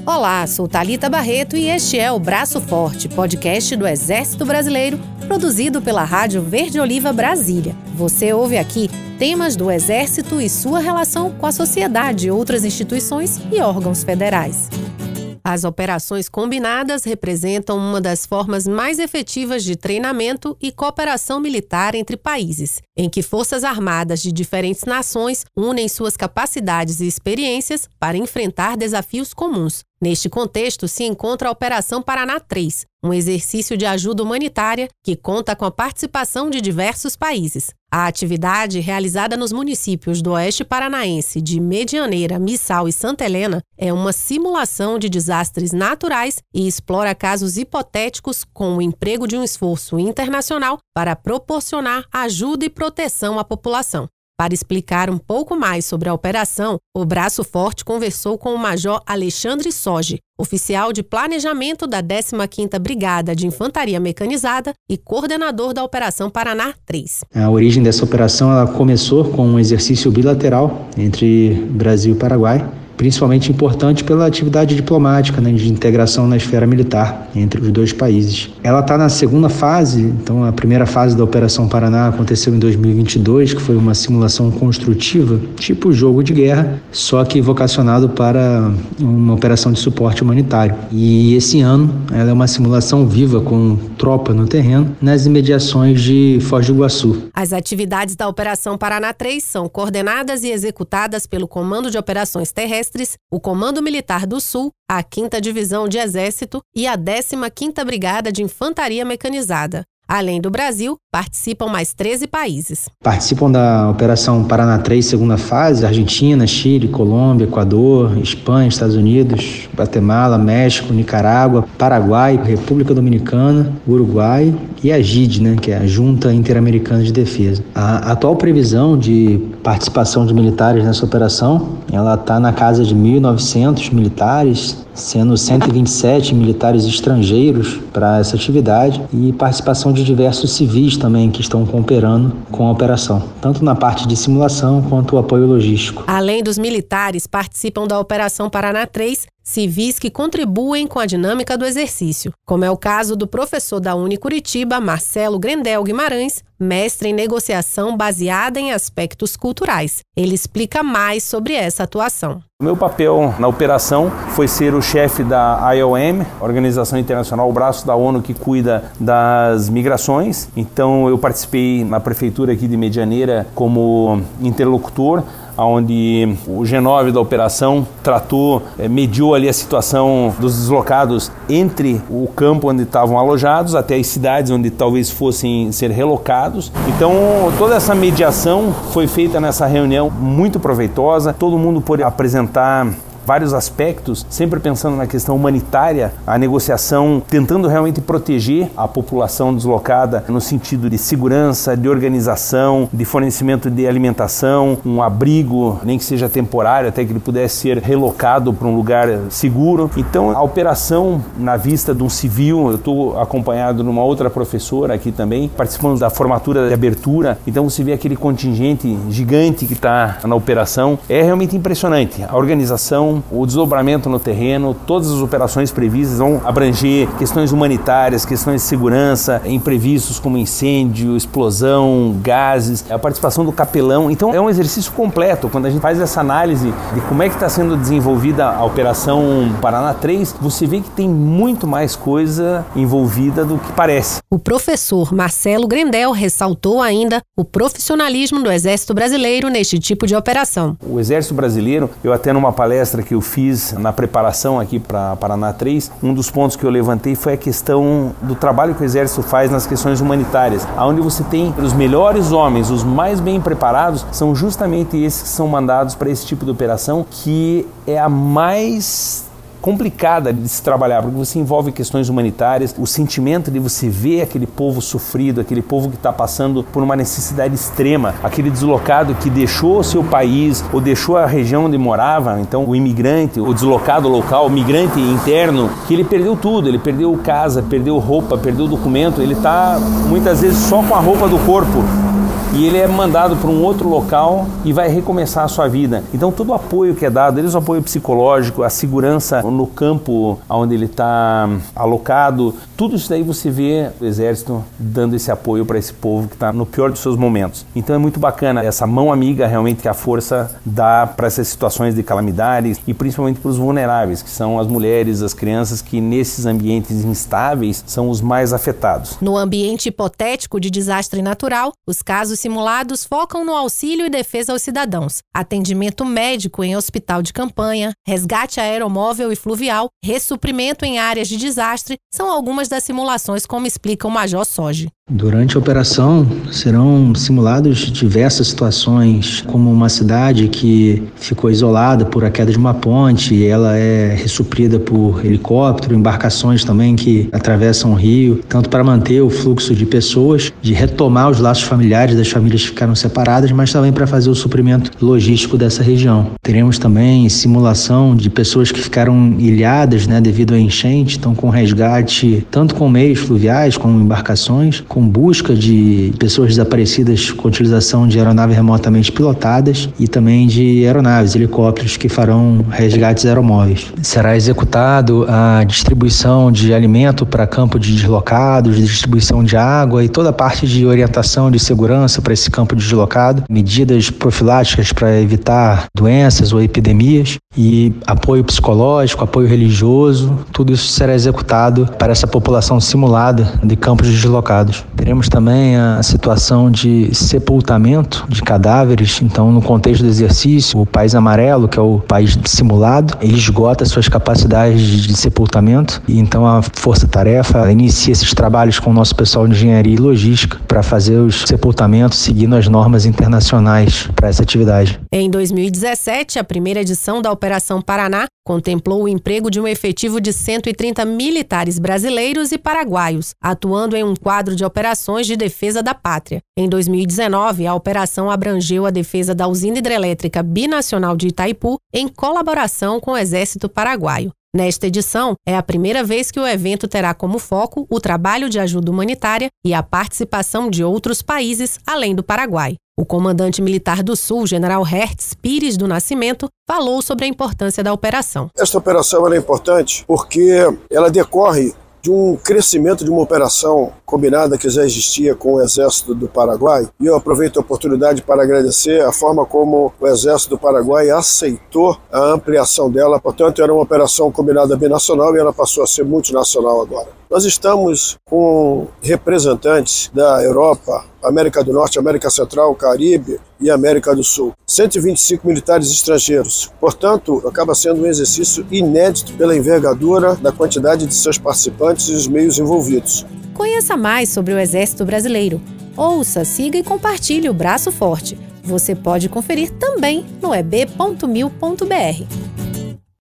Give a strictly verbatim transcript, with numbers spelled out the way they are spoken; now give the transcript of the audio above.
Olá, sou Thalita Barreto e este é o Braço Forte, podcast do Exército Brasileiro, produzido pela Rádio Verde Oliva Brasília. Você ouve aqui temas do Exército e sua relação com a sociedade, outras instituições e órgãos federais. As operações combinadas representam uma das formas mais efetivas de treinamento e cooperação militar entre países, em que forças armadas de diferentes nações unem suas capacidades e experiências para enfrentar desafios comuns. Neste contexto se encontra a Operação Paraná três, um exercício de ajuda humanitária que conta com a participação de diversos países. A atividade, realizada nos municípios do Oeste Paranaense de Medianeira, Missal e Santa Helena, é uma simulação de desastres naturais e explora casos hipotéticos com o emprego de um esforço internacional para proporcionar ajuda e proteção à população. Para explicar um pouco mais sobre a operação, o Braço Forte conversou com o Major Alexandre Soge, oficial de planejamento da décima quinta Brigada de Infantaria Mecanizada e coordenador da Operação Paraná três. A origem dessa operação ela começou com um exercício bilateral entre Brasil e Paraguai, principalmente importante pela atividade diplomática, né, de integração na esfera militar entre os dois países. Ela está na segunda fase, então a primeira fase da Operação Paraná aconteceu em dois mil e vinte e dois, que foi uma simulação construtiva, tipo jogo de guerra, só que vocacionado para uma operação de suporte humanitário. E esse ano ela é uma simulação viva com tropa no terreno, nas imediações de Foz do Iguaçu. As atividades da Operação Paraná três são coordenadas e executadas pelo Comando de Operações Terrestres, o Comando Militar do Sul, a quinta Divisão de Exército e a décima quinta Brigada de Infantaria Mecanizada. Além do Brasil, participam mais treze países. Participam da Operação Paraná três, segunda fase, Argentina, Chile, Colômbia, Equador, Espanha, Estados Unidos, Guatemala, México, Nicarágua, Paraguai, República Dominicana, Uruguai e a G I D, né, que é a Junta Interamericana de Defesa. A atual previsão de participação de militares nessa operação, ela está na casa de mil e novecentos militares, sendo cento e vinte e sete militares estrangeiros para essa atividade e participação de diversos civis também que estão cooperando com a operação, tanto na parte de simulação quanto o apoio logístico. Além dos militares, participam da Operação Paraná três civis que contribuem com a dinâmica do exercício, como é o caso do professor da Unicuritiba, Marcelo Grendel Guimarães, mestre em negociação baseada em aspectos culturais. Ele explica mais sobre essa atuação. O meu papel na operação foi ser o chefe da I O M, Organização Internacional, o braço da ONU que cuida das migrações. Então eu participei na prefeitura aqui de Medianeira como interlocutor, onde o G nove da operação tratou, mediou ali a situação dos deslocados entre o campo onde estavam alojados até as cidades onde talvez fossem ser relocados. Então toda essa mediação foi feita nessa reunião muito proveitosa, todo mundo pôde apresentar vários aspectos, sempre pensando na questão humanitária, a negociação tentando realmente proteger a população deslocada no sentido de segurança, de organização, de fornecimento de alimentação, um abrigo, nem que seja temporário, até que ele pudesse ser relocado para um lugar seguro. Então a operação na vista de um civil, eu estou acompanhado de uma outra professora aqui também, participando da formatura de abertura, então você vê aquele contingente gigante que está na operação, é realmente impressionante. A organização, o desdobramento no terreno, todas as operações previstas vão abranger questões humanitárias, questões de segurança, imprevistos como incêndio, explosão, gases, a participação do capelão. Então é um exercício completo. Quando a gente faz essa análise de como é que está sendo desenvolvida a Operação Paraná três, você vê que tem muito mais coisa envolvida do que parece. O professor Marcelo Grendel ressaltou ainda o profissionalismo do Exército Brasileiro neste tipo de operação. O Exército Brasileiro, eu até numa palestra que eu fiz na preparação aqui para Paraná três, um dos pontos que eu levantei foi a questão do trabalho que o Exército faz nas questões humanitárias, onde você tem os melhores homens, os mais bem preparados, são justamente esses que são mandados para esse tipo de operação, que é a mais complicada de se trabalhar, porque você envolve questões humanitárias, o sentimento de você ver aquele povo sofrido, aquele povo que está passando por uma necessidade extrema, aquele deslocado que deixou o seu país ou deixou a região onde morava, então o imigrante, o deslocado local, o migrante interno, que ele perdeu tudo, ele perdeu casa, perdeu roupa, perdeu documento, ele está muitas vezes só com a roupa do corpo. e ele é mandado para um outro local e vai recomeçar a sua vida. Então todo o apoio que é dado, desde o apoio psicológico, a segurança no campo onde ele está alocado, tudo isso daí você vê o Exército dando esse apoio para esse povo que está no pior dos seus momentos. Então é muito bacana essa mão amiga realmente que a Força dá para essas situações de calamidades e principalmente para os vulneráveis, que são as mulheres, as crianças que nesses ambientes instáveis são os mais afetados. No ambiente hipotético de desastre natural, os casos simulados focam no auxílio e defesa aos cidadãos, atendimento médico em hospital de campanha, resgate aeromóvel e fluvial, ressuprimento em áreas de desastre, são algumas das simulações, como explica o Major Soji. Durante a operação, serão simulados diversas situações, como uma cidade que ficou isolada por a queda de uma ponte e ela é ressuprida por helicóptero, embarcações também que atravessam o rio, tanto para manter o fluxo de pessoas, de retomar os laços familiares das famílias que ficaram separadas, mas também para fazer o suprimento logístico dessa região. Teremos também simulação de pessoas que ficaram ilhadas, né, devido à enchente, então com resgate tanto com meios fluviais como embarcações, com busca de pessoas desaparecidas com utilização de aeronaves remotamente pilotadas e também de aeronaves, helicópteros que farão resgates aeromóveis. Será executado a distribuição de alimento para campo de deslocados, distribuição de água e toda a parte de orientação de segurança para esse campo de deslocado, medidas profiláticas para evitar doenças ou epidemias e apoio psicológico, apoio religioso, tudo isso será executado para essa população simulada de campos de deslocados. Teremos também a situação de sepultamento de cadáveres. Então, no contexto do exercício, o País Amarelo, que é o país simulado, ele esgota suas capacidades de sepultamento e então a Força-Tarefa inicia esses trabalhos com o nosso pessoal de engenharia e logística para fazer os sepultamentos seguindo as normas internacionais para essa atividade. Em dois mil e dezessete, a primeira edição da Operação Paraná contemplou o emprego de um efetivo de cento e trinta militares brasileiros e paraguaios, atuando em um quadro de operações de defesa da pátria. Em dois mil e dezenove, a operação abrangeu a defesa da usina hidrelétrica binacional de Itaipu, em colaboração com o Exército Paraguaio. Nesta edição, é a primeira vez que o evento terá como foco o trabalho de ajuda humanitária e a participação de outros países, além do Paraguai. O comandante militar do Sul, general Hertz Pires do Nascimento, falou sobre a importância da operação. Esta operação é importante porque ela decorre de um crescimento de uma operação combinada que já existia com o Exército do Paraguai. E eu aproveito a oportunidade para agradecer a forma como o Exército do Paraguai aceitou a ampliação dela. Portanto, era uma operação combinada binacional e ela passou a ser multinacional agora. Nós estamos com representantes da Europa, América do Norte, América Central, Caribe e América do Sul. cento e vinte e cinco militares estrangeiros. Portanto, acaba sendo um exercício inédito pela envergadura da quantidade de seus participantes e os meios envolvidos. Conheça mais sobre o Exército Brasileiro. Ouça, siga e compartilhe o Braço Forte. Você pode conferir também no e b ponto mil ponto b r.